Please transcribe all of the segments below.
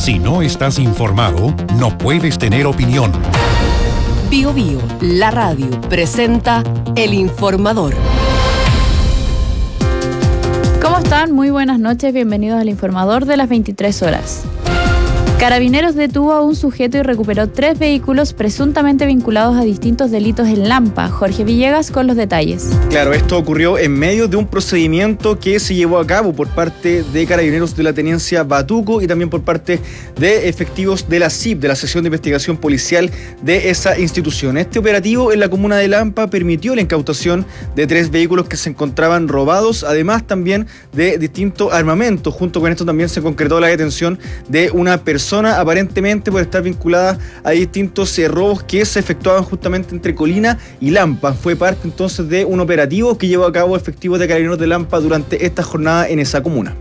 Si no estás informado, no puedes tener opinión. Bío Bío, la radio, presenta El Informador. ¿Cómo están? Muy buenas noches, bienvenidos al Informador de las 23 horas. Carabineros detuvo a un sujeto y recuperó 3 vehículos presuntamente vinculados a distintos delitos en Lampa. Jorge Villegas con los detalles. Claro, esto ocurrió en medio de un procedimiento que se llevó a cabo por parte de Carabineros de la Tenencia Batuco y también por parte de efectivos de la SIP, de la Sección de Investigación Policial de esa institución. Este operativo en la comuna de Lampa permitió la incautación de 3 vehículos que se encontraban robados, además también de distintos armamentos. Junto con esto también se concretó la detención de una persona aparentemente por estar vinculada a distintos robos que se efectuaban justamente entre Colina y Lampa. Fue parte entonces de un operativo que llevó a cabo efectivos de Carabineros de Lampa durante esta jornada en esa comuna.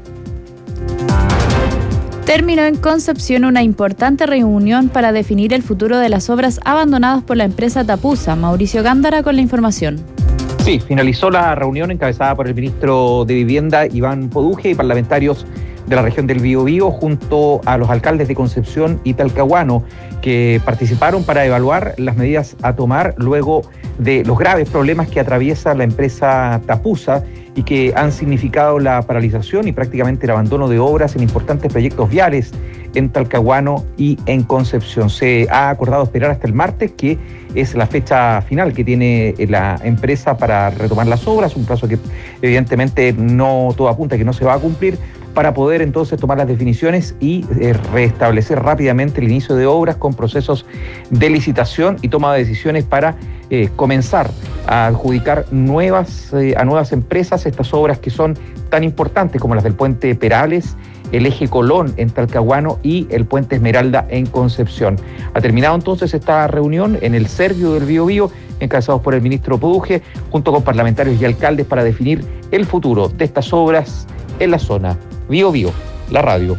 Terminó en Concepción una importante reunión para definir el futuro de las obras abandonadas por la empresa Tapusa. Mauricio Gándara con la información. Sí, finalizó la reunión encabezada por el ministro de Vivienda, Iván Poduje, y parlamentarios de la región del Biobío, junto a los alcaldes de Concepción y Talcahuano, que participaron para evaluar las medidas a tomar luego de los graves problemas que atraviesa la empresa Tapusa y que han significado la paralización y prácticamente el abandono de obras en importantes proyectos viales en Talcahuano y en Concepción. Se ha acordado esperar hasta el martes, que es la fecha final que tiene la empresa para retomar las obras, un plazo que evidentemente no todo apunta a que no se va a cumplir, para poder entonces tomar las definiciones y restablecer rápidamente el inicio de obras con procesos de licitación y toma de decisiones para comenzar a adjudicar a nuevas empresas estas obras que son tan importantes como las del puente Perales, el eje Colón en Talcahuano y el puente Esmeralda en Concepción. Ha terminado entonces esta reunión en el Servio del Biobío, encabezados por el ministro Poduje, junto con parlamentarios y alcaldes para definir el futuro de estas obras en la zona. Bío Bío, la radio.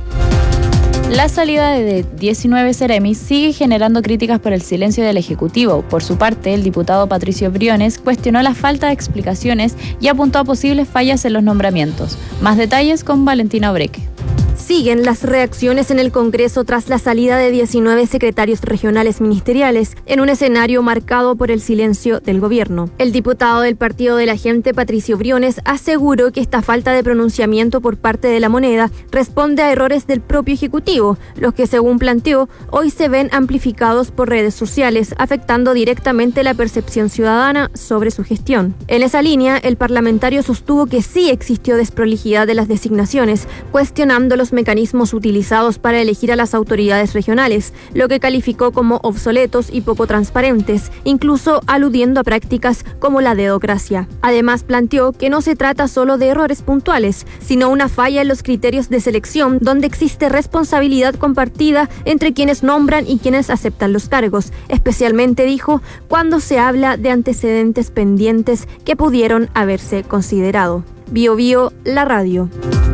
La salida de 19 Ceremis sigue generando críticas por el silencio del Ejecutivo. Por su parte, el diputado Patricio Briones cuestionó la falta de explicaciones y apuntó a posibles fallas en los nombramientos. Más detalles con Valentina Obreque. Siguen las reacciones en el Congreso tras la salida de 19 secretarios regionales ministeriales en un escenario marcado por el silencio del gobierno. El diputado del Partido de la Gente, Patricio Briones, aseguró que esta falta de pronunciamiento por parte de la moneda responde a errores del propio Ejecutivo, los que, según planteó, hoy se ven amplificados por redes sociales, afectando directamente la percepción ciudadana sobre su gestión. En esa línea, el parlamentario sostuvo que sí existió desprolijidad de las designaciones, cuestionando los mecanismos utilizados para elegir a las autoridades regionales, lo que calificó como obsoletos y poco transparentes, incluso aludiendo a prácticas como la dedocracia. Además, planteó que no se trata solo de errores puntuales, sino una falla en los criterios de selección, donde existe responsabilidad compartida entre quienes nombran y quienes aceptan los cargos, especialmente, dijo, cuando se habla de antecedentes pendientes que pudieron haberse considerado. Bío Bío, la radio.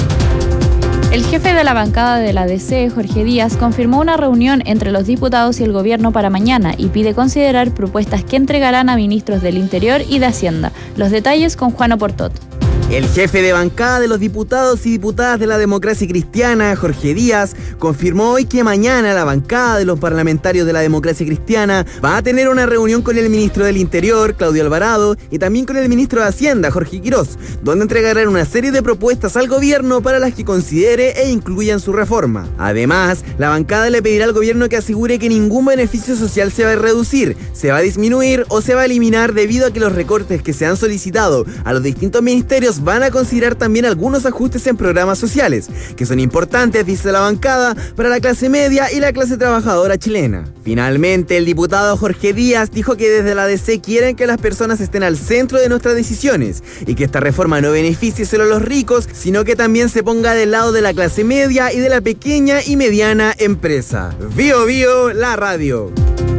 El jefe de la bancada de la DC, Jorge Díaz, confirmó una reunión entre los diputados y el gobierno para mañana y pide considerar propuestas que entregarán a ministros del Interior y de Hacienda. Los detalles con Juan Oportot. El jefe de bancada de los diputados y diputadas de la Democracia Cristiana, Jorge Díaz, confirmó hoy que mañana la bancada de los parlamentarios de la Democracia Cristiana va a tener una reunión con el ministro del Interior, Claudio Alvarado, y también con el ministro de Hacienda, Jorge Quirós, donde entregarán una serie de propuestas al gobierno para las que considere e incluyan su reforma. Además, la bancada le pedirá al gobierno que asegure que ningún beneficio social se va a reducir, se va a disminuir o se va a eliminar debido a que los recortes que se han solicitado a los distintos ministerios van a considerar también algunos ajustes en programas sociales, que son importantes, dice la bancada, para la clase media y la clase trabajadora chilena. Finalmente, el diputado Jorge Díaz dijo que desde la DC quieren que las personas estén al centro de nuestras decisiones y que esta reforma no beneficie solo a los ricos, sino que también se ponga del lado de la clase media y de la pequeña y mediana empresa. Bío Bío, la radio.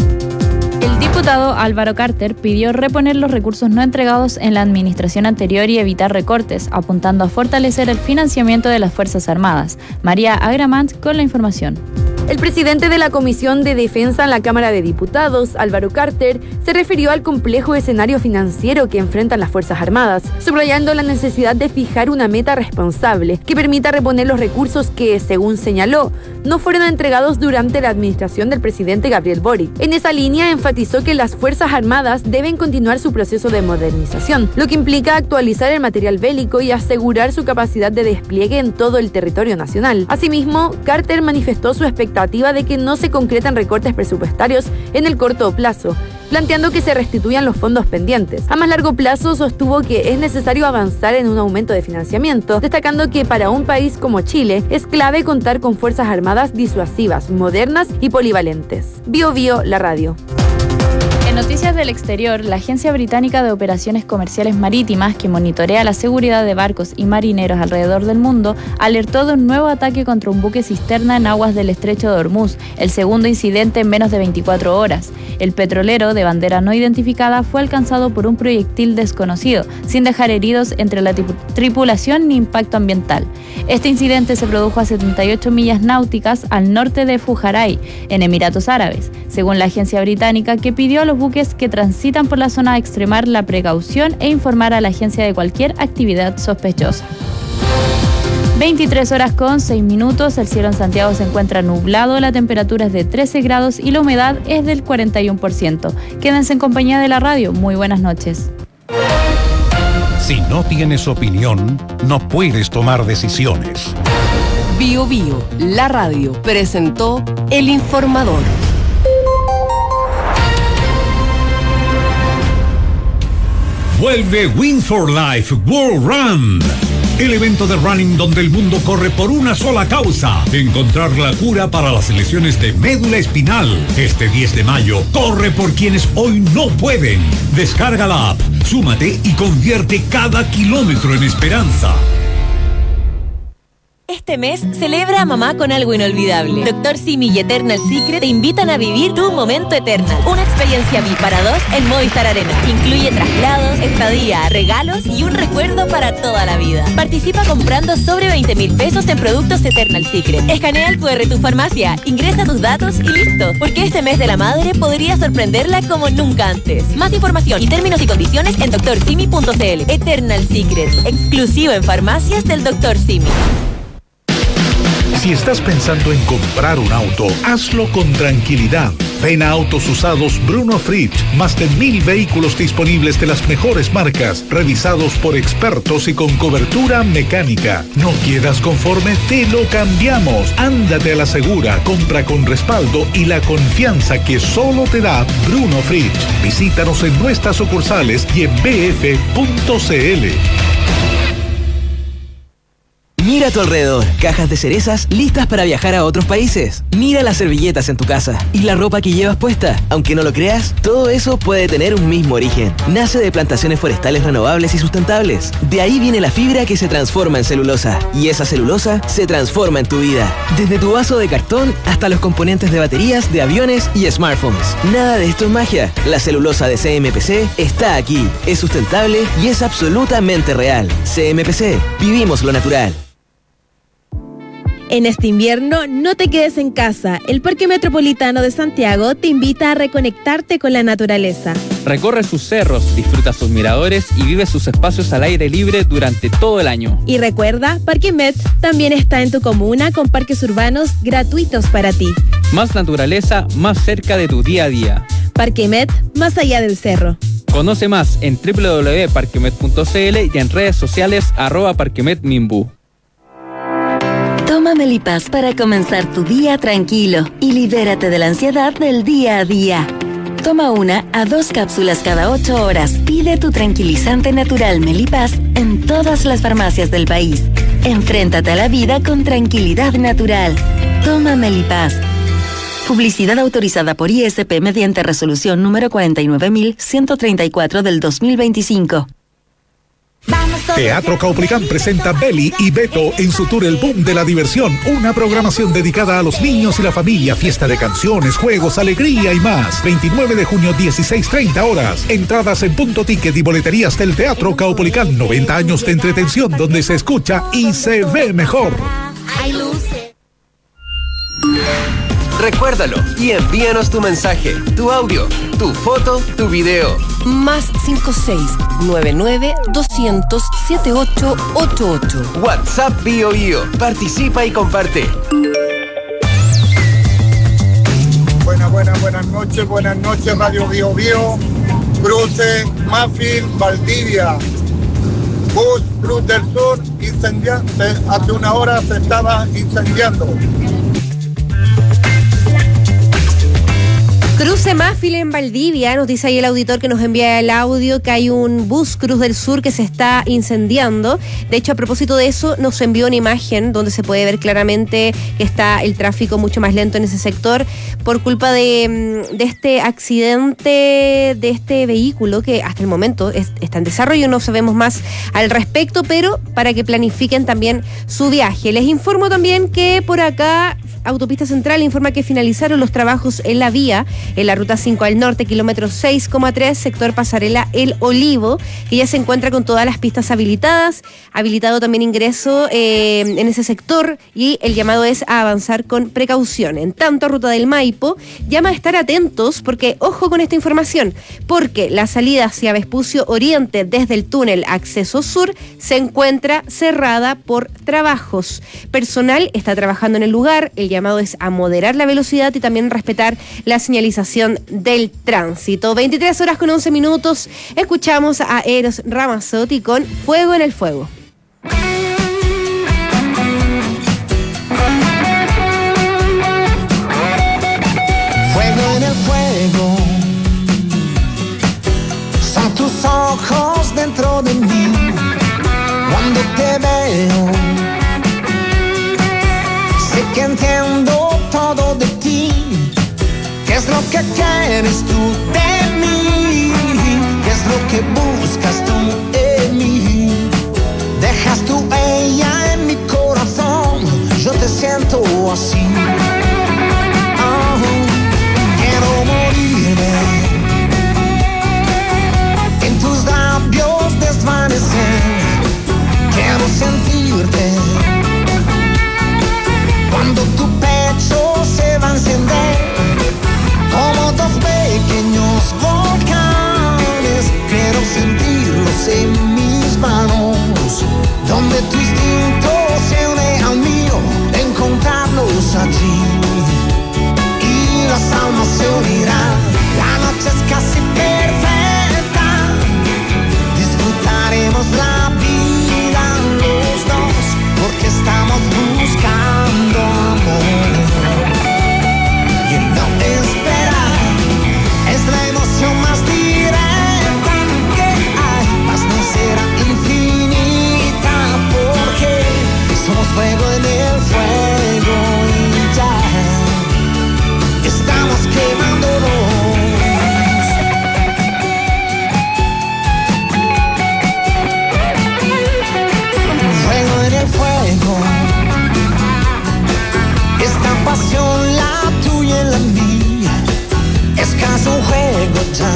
El diputado Álvaro Carter pidió reponer los recursos no entregados en la administración anterior y evitar recortes, apuntando a fortalecer el financiamiento de las Fuerzas Armadas. María Agramant con la información. El presidente de la Comisión de Defensa en la Cámara de Diputados, Álvaro Carter, se refirió al complejo escenario financiero que enfrentan las Fuerzas Armadas, subrayando la necesidad de fijar una meta responsable que permita reponer los recursos que, según señaló, no fueron entregados durante la administración del presidente Gabriel Boric. En esa línea enfatizó que las Fuerzas Armadas deben continuar su proceso de modernización, lo que implica actualizar el material bélico y asegurar su capacidad de despliegue en todo el territorio nacional. Asimismo, Carter manifestó su expectativa de que no se concretan recortes presupuestarios en el corto plazo, planteando que se restituyan los fondos pendientes. A más largo plazo sostuvo que es necesario avanzar en un aumento de financiamiento, destacando que para un país como Chile es clave contar con fuerzas armadas disuasivas, modernas y polivalentes. Bio Bio, la radio. En noticias del exterior, la Agencia Británica de Operaciones Comerciales Marítimas, que monitorea la seguridad de barcos y marineros alrededor del mundo, alertó de un nuevo ataque contra un buque cisterna en aguas del Estrecho de Hormuz, el segundo incidente en menos de 24 horas. El petrolero, de bandera no identificada, fue alcanzado por un proyectil desconocido, sin dejar heridos entre la tripulación ni impacto ambiental. Este incidente se produjo a 78 millas náuticas al norte de Fujairah, en Emiratos Árabes, según la agencia británica, que pidió a los buques que transitan por la zona a extremar la precaución e informar a la agencia de cualquier actividad sospechosa. 23 horas con 6 minutos, el cielo en Santiago se encuentra nublado, la temperatura es de 13 grados y la humedad es del 41%. Quédense en compañía de la radio, muy buenas noches. Si no tienes opinión, no puedes tomar decisiones. Bio Bio, la radio, presentó El Informador. Vuelve Win for Life World Run. El evento de running donde el mundo corre por una sola causa: encontrar la cura para las lesiones de médula espinal. Este 10 de mayo, corre por quienes hoy no pueden. Descarga la app, súmate y convierte cada kilómetro en esperanza. Este mes, celebra a mamá con algo inolvidable. Dr. Simi y Eternal Secret te invitan a vivir tu momento Eternal. Una experiencia VIP para dos en Movistar Arena. Incluye traslados, estadía, regalos y un recuerdo para toda la vida. Participa comprando sobre 20,000 pesos en productos Eternal Secret. Escanea el QR de tu farmacia, ingresa tus datos y listo. Porque este mes de la madre podría sorprenderla como nunca antes. Más información y términos y condiciones en drsimi.cl. Eternal Secret, exclusivo en farmacias del Dr. Simi. Si estás pensando en comprar un auto, hazlo con tranquilidad. Ven a Autos Usados Bruno Fritsch. Más de 1,000 vehículos disponibles de las mejores marcas, revisados por expertos y con cobertura mecánica. ¿No quedas conforme? Te lo cambiamos. Ándate a la segura, compra con respaldo y la confianza que solo te da Bruno Fritsch. Visítanos en nuestras sucursales y en bf.cl. Mira a tu alrededor, cajas de cerezas listas para viajar a otros países. Mira las servilletas en tu casa y la ropa que llevas puesta. Aunque no lo creas, todo eso puede tener un mismo origen. Nace de plantaciones forestales renovables y sustentables. De ahí viene la fibra que se transforma en celulosa. Y esa celulosa se transforma en tu vida. Desde tu vaso de cartón hasta los componentes de baterías, de aviones y smartphones. Nada de esto es magia. La celulosa de CMPC está aquí. Es sustentable y es absolutamente real. CMPC, vivimos lo natural. En este invierno, no te quedes en casa. El Parque Metropolitano de Santiago te invita a reconectarte con la naturaleza. Recorre sus cerros, disfruta sus miradores y vive sus espacios al aire libre durante todo el año. Y recuerda, Parque Met también está en tu comuna con parques urbanos gratuitos para ti. Más naturaleza, más cerca de tu día a día. Parque Met, más allá del cerro. Conoce más en www.parquemet.cl y en redes sociales @parquemetminbu. Toma Melipaz para comenzar tu día tranquilo y libérate de la ansiedad del día a día. Toma 1 a 2 cápsulas cada 8 horas. Pide tu tranquilizante natural Melipaz en todas las farmacias del país. Enfréntate a la vida con tranquilidad natural. Toma Melipaz. Publicidad autorizada por ISP mediante resolución número 49.134 del 2025. Teatro Caupolicán presenta Beli y Beto en su tour El Boom de la Diversión, una programación dedicada a los niños y la familia, fiesta de canciones, juegos, alegría y más. 29 de junio, 16:30 horas. Entradas en Punto Ticket y boleterías del Teatro Caupolicán. 90 años de entretención donde se escucha y se ve mejor. Recuérdalo y envíanos tu mensaje, tu audio, tu foto, tu video. Más 5699-200-7888. WhatsApp Bio Bio. Participa y comparte. buenas noches Radio Bio Bio, cruce Mafil, Valdivia, bus Cruz del Sur, hace una hora se estaba incendiando. Cruce Mafil en Valdivia, nos dice ahí el auditor que nos envía el audio que hay un bus Cruz del Sur que se está incendiando. De hecho, a propósito de eso, nos envió una imagen donde se puede ver claramente que está el tráfico mucho más lento en ese sector por culpa de este accidente de este vehículo que hasta el momento está en desarrollo, no sabemos más al respecto, pero para que planifiquen también su viaje. Les informo también que por acá Autopista Central informa que finalizaron los trabajos en la vía, en la ruta 5 al norte, kilómetro 6,3, sector Pasarela El Olivo, que ya se encuentra con todas las pistas habilitadas, habilitado también ingreso en ese sector y el llamado es a avanzar con precaución. En tanto, ruta del Maipo llama a estar atentos porque, ojo con esta información, porque la salida hacia Vespucio Oriente desde el túnel Acceso Sur se encuentra cerrada por trabajos. Personal está trabajando en el lugar, el llamado es a moderar la velocidad y también respetar la señalización del tránsito. 23 horas con 11 minutos, escuchamos a Eros Ramazzotti con Fuego en el Fuego. Fuego en el fuego, son tus ojos dentro de mí, cuando te veo. Sé que entiendo todo de ti. ¿Qué es lo que quieres tú de mí? ¿Qué es lo que buscas tú en mí? Dejas tu huella en mi corazón. Yo te siento así. Oh, quiero morirme en tus labios desvanecer. Quiero sentirte cuando tu pecho se va a encender como dos pequeños volcanes. Quiero sentirlos en mis manos, donde tu instinto se une al mío, encontrarlos allí y las almas se unirán. La noche es casi perfecta, disfrutaremos la vida los dos, porque estamos buscando amor. Y el no esperar es la emoción más directa que hay, mas no será infinita, porque somos fuego en el fuego y ya estamos quemándonos. Fuego en el fuego, esta pasión, la tuya y la mía, es casi un juego ya.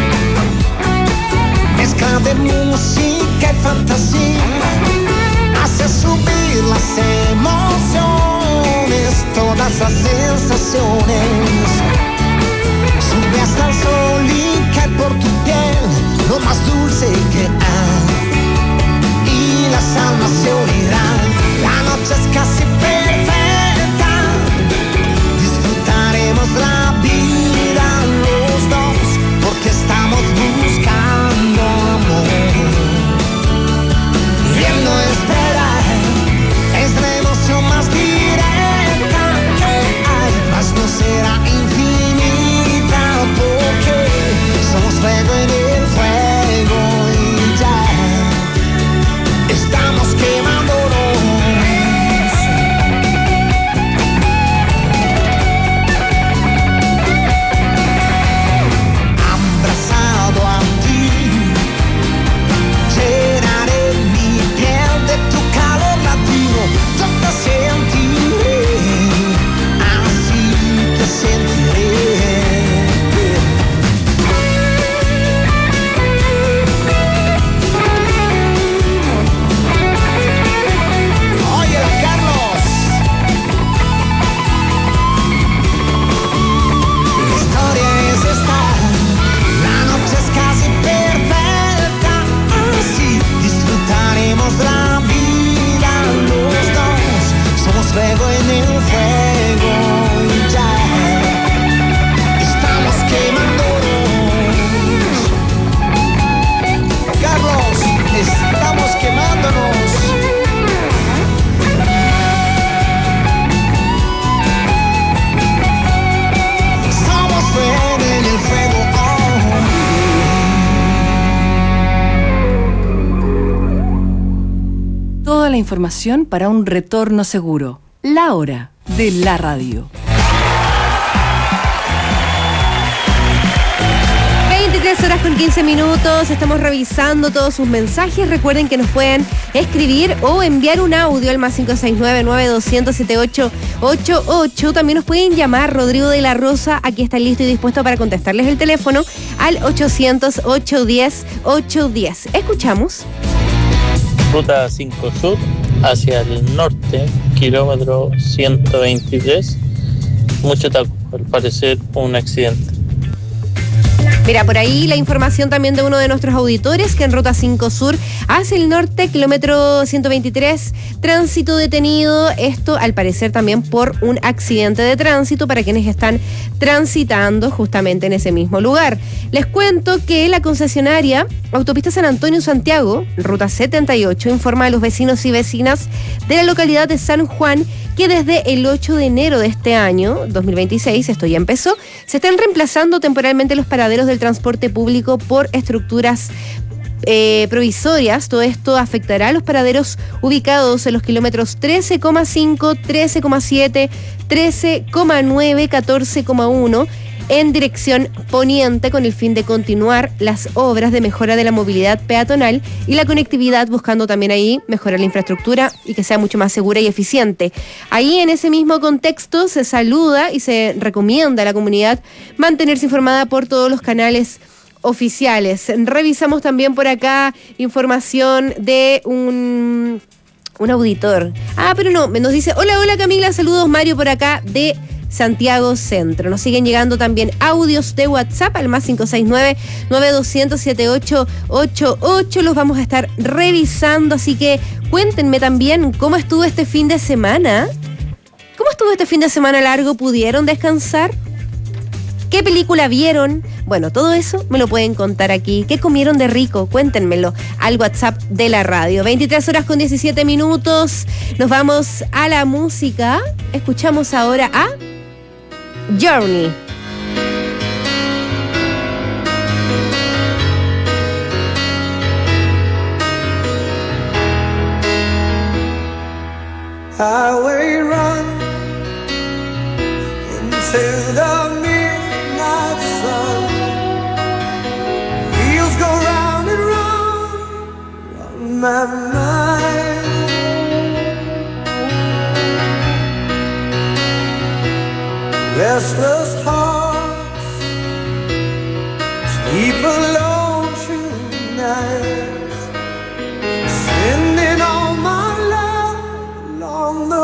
Mezcla de música y fantasía, hace subir las emociones, todas las sensaciones. Sube hasta el sol y cae por tu piel, lo más dulce que hay. Y las almas se unirán, la noche es casi perfecta, disfrutaremos la vida los dos, porque estamos buscando amor. Y el no esperar es la emoción más directa que hay, mas no será infinita, porque somos fuego en el fuego y ya estamos quemándonos. información para un retorno seguro. La hora de la radio. 23 horas con 15 minutos, estamos revisando todos sus mensajes. Recuerden que nos pueden escribir o enviar un audio al más 569-9200-7888. También nos pueden llamar. Rodrigo de la Rosa aquí está listo y dispuesto para contestarles el teléfono al 800-810-810. Escuchamos. Ruta 5 Sur hacia el norte, kilómetro 123. Mucho taco, al parecer un accidente. Mira, por ahí la información también de uno de nuestros auditores que en Ruta 5 Sur hacia el norte, kilómetro 123, tránsito detenido. Esto al parecer también por un accidente de tránsito para quienes están transitando justamente en ese mismo lugar. Les cuento que la concesionaria Autopista San Antonio-Santiago, Ruta 78, informa a los vecinos y vecinas de la localidad de San Juan que desde el 8 de enero de este año, 2026, esto ya empezó, se están reemplazando temporalmente los paraderos del transporte público por estructuras provisorias. Todo esto afectará a los paraderos ubicados en los kilómetros 13,5, 13,7, 13,9, 14,1 en dirección poniente, con el fin de continuar las obras de mejora de la movilidad peatonal y la conectividad, buscando también ahí mejorar la infraestructura y que sea mucho más segura y eficiente. Ahí, en ese mismo contexto, se saluda y se recomienda a la comunidad mantenerse informada por todos los canales oficiales. Revisamos también por acá información de un auditor. Pero no, nos dice: hola Camila, saludos, Mario por acá de Santiago Centro. Nos siguen llegando también audios de WhatsApp al más 569-9200-7888. Los vamos a estar revisando, así que cuéntenme también cómo estuvo este fin de semana. ¿Cómo estuvo este fin de semana largo? ¿Pudieron descansar? ¿Qué película vieron? Bueno, todo eso me lo pueden contar aquí. ¿Qué comieron de rico? Cuéntenmelo al WhatsApp de la radio. 23 horas con 17 minutos. Nos vamos a la música. Escuchamos ahora a Journey. Highway run into the midnight sun. Wheels go round and round on my mind. Restless hearts sleep alone tonight, sending all my love along the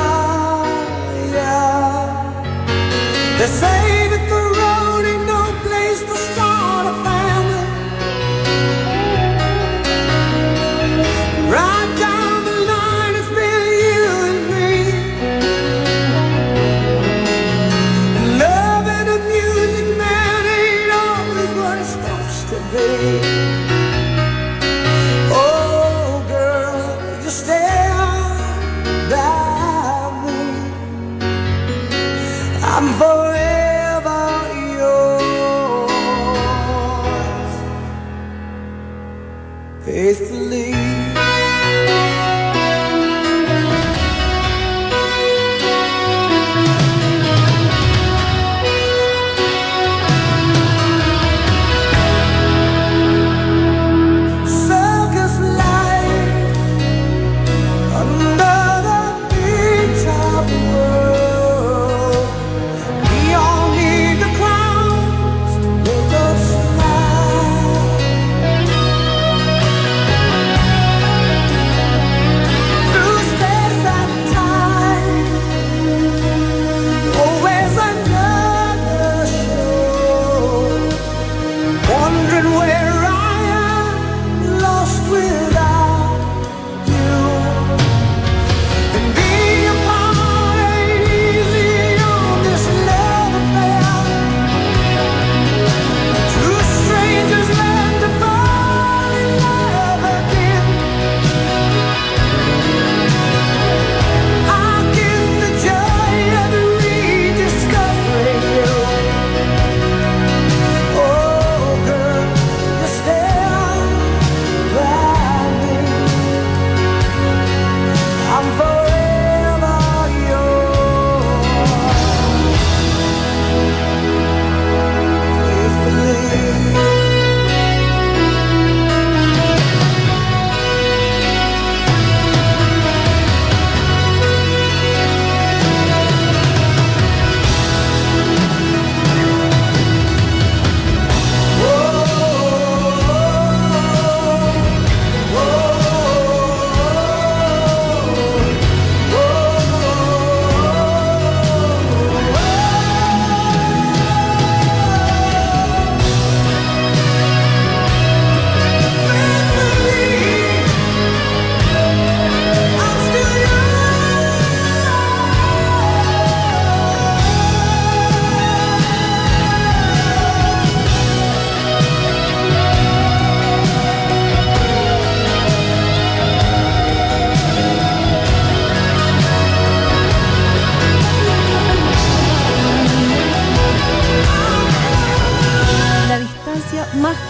wire. They say that the road ain't no place to start a family. Right down the line, it's been you and me. Love and the music, man, ain't always what it's supposed to be. Oh, girl, you stand by me. I'm forever yours, faithfully. Circus life under the big top world. Neon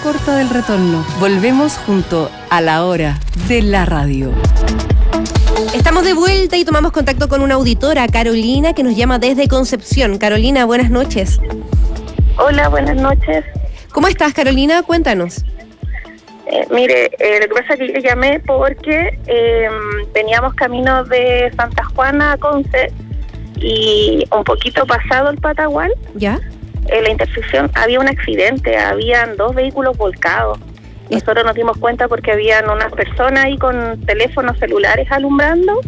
corta del retorno. Volvemos junto a la hora de la radio. Estamos de vuelta y tomamos contacto con una auditora, Carolina, que nos llama desde Concepción. Carolina, buenas noches. Hola, buenas noches. ¿Cómo estás, Carolina? Cuéntanos. Mire, lo que pasa es que yo llamé porque veníamos camino de Santa Juana a Conce y un poquito pasado el Patagual, ¿ya? En la intersección había un accidente, habían 2 vehículos volcados. Nosotros nos dimos cuenta porque habían unas personas ahí con teléfonos celulares alumbrando,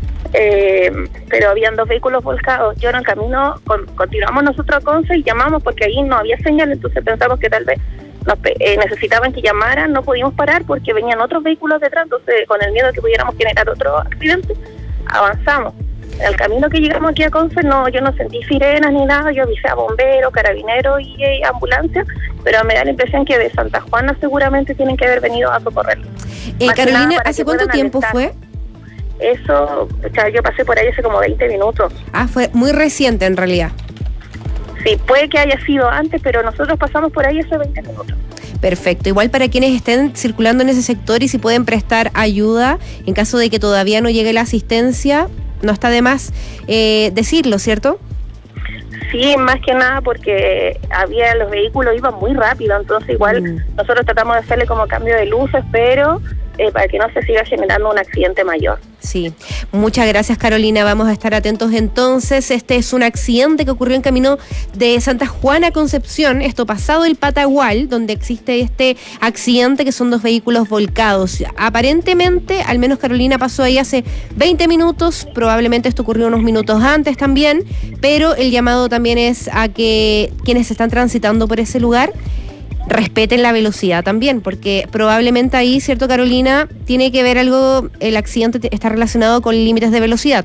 pero habían 2 vehículos volcados. Yo en el camino continuamos nosotros a Conce y llamamos porque ahí no había señal, entonces pensamos que tal vez necesitaban que llamaran, no pudimos parar porque venían otros vehículos detrás, entonces con el miedo de que pudiéramos generar otro accidente, avanzamos. En el camino que llegamos aquí a Conce, yo no sentí sirenas ni nada, yo avisé a bomberos, carabineros y ambulancia, pero me da la impresión que de Santa Juana seguramente tienen que haber venido a socorrer. Carolina, ¿hace cuánto tiempo fue? Eso, yo pasé por ahí hace como 20 minutos. Fue muy reciente en realidad. Sí, puede que haya sido antes, pero nosotros pasamos por ahí hace 20 minutos. Perfecto. Igual para quienes estén circulando en ese sector y si pueden prestar ayuda en caso de que todavía no llegue la asistencia, no está de más decirlo, ¿cierto? Sí, más que nada porque los vehículos iban muy rápido, entonces igual nosotros tratamos de hacerle como cambio de luces, pero para que no se siga generando un accidente mayor. Sí, muchas gracias, Carolina, vamos a estar atentos entonces. Este es un accidente que ocurrió en camino de Santa Juana a Concepción, esto pasado el Patagual, donde existe este accidente que son 2 vehículos volcados. Aparentemente, al menos Carolina pasó ahí hace 20 minutos, probablemente esto ocurrió unos minutos antes también, pero el llamado también es a que quienes están transitando por ese lugar respeten la velocidad también, porque probablemente ahí, ¿cierto, Carolina? Tiene que ver algo, el accidente está relacionado con límites de velocidad.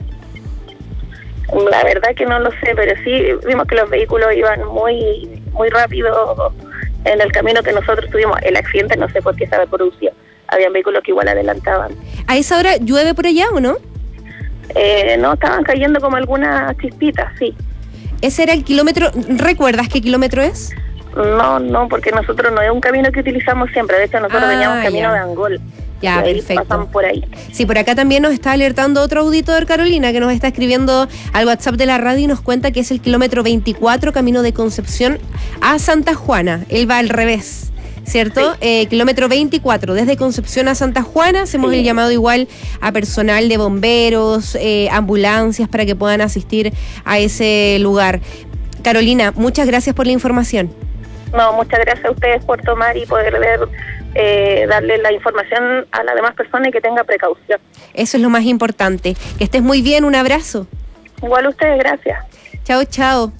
La verdad que no lo sé, pero sí vimos que los vehículos iban muy muy rápido en el camino que nosotros tuvimos. El accidente no sé por qué se había producido. Habían vehículos que igual adelantaban. ¿A esa hora llueve por allá o no? No, estaban cayendo como algunas chispitas, sí. ¿Ese era el kilómetro? ¿Recuerdas qué kilómetro es? No, porque nosotros no es un camino que utilizamos siempre. De hecho, nosotros veníamos camino de Angol. Ya, perfecto. Pasamos por ahí. Sí, por acá también nos está alertando otro auditor, Carolina, que nos está escribiendo al WhatsApp de la radio y nos cuenta que es el kilómetro 24, camino de Concepción a Santa Juana. Él va al revés, ¿cierto? Sí. Kilómetro 24, desde Concepción a Santa Juana. Hacemos el llamado igual a personal de bomberos, ambulancias, para que puedan asistir a ese lugar. Carolina, muchas gracias por la información. No, muchas gracias a ustedes por tomar y poder darle la información a las demás personas y que tenga precaución. Eso es lo más importante. Que estés muy bien, un abrazo. Igual a ustedes, gracias. Chao, chao.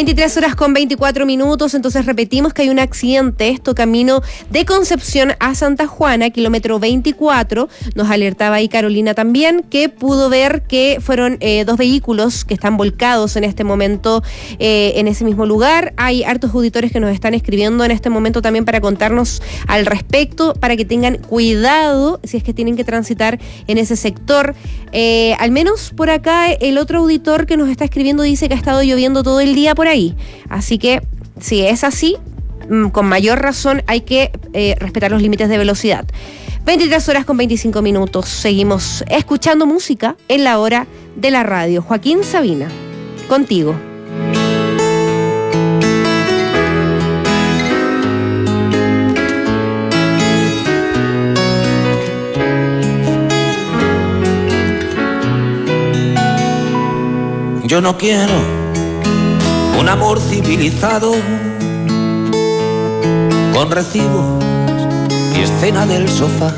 23:24, entonces repetimos que hay un accidente, esto camino de Concepción a Santa Juana, kilómetro 24, nos alertaba ahí Carolina también, que pudo ver que fueron 2 vehículos que están volcados en este momento en ese mismo lugar. Hay hartos auditores que nos están escribiendo en este momento también para contarnos al respecto, para que tengan cuidado si es que tienen que transitar en ese sector. Al menos por acá el otro auditor que nos está escribiendo dice que ha estado lloviendo todo el día por ahí. Así que, si es así, con mayor razón hay que respetar los límites de velocidad. 23:25. Seguimos escuchando música en la hora de la radio. Joaquín Sabina, contigo. Yo no quiero un amor civilizado con recibos y escena del sofá.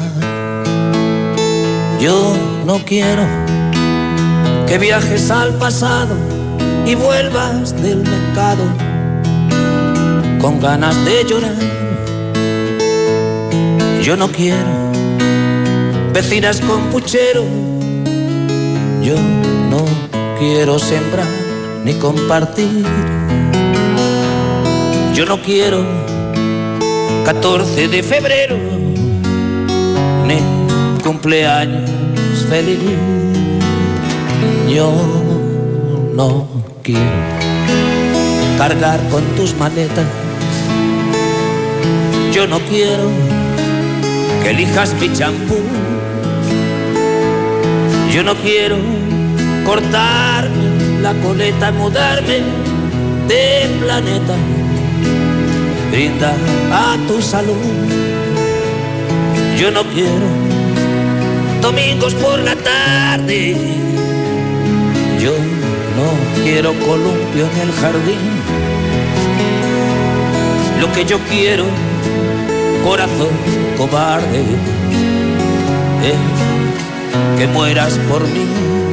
Yo no quiero que viajes al pasado y vuelvas del mercado con ganas de llorar. Yo no quiero vecinas con puchero. Yo no quiero sembrar ni compartir. Yo no quiero 14 de febrero ni cumpleaños feliz. Yo no quiero cargar con tus maletas Yo no quiero que elijas mi champú. Yo no quiero cortarme la coleta y mudarme de planeta. Brinda a tu salud. Yo no quiero domingos por la tarde. Yo no quiero columpio en el jardín. Lo que yo quiero, corazón cobarde, es que mueras por mí.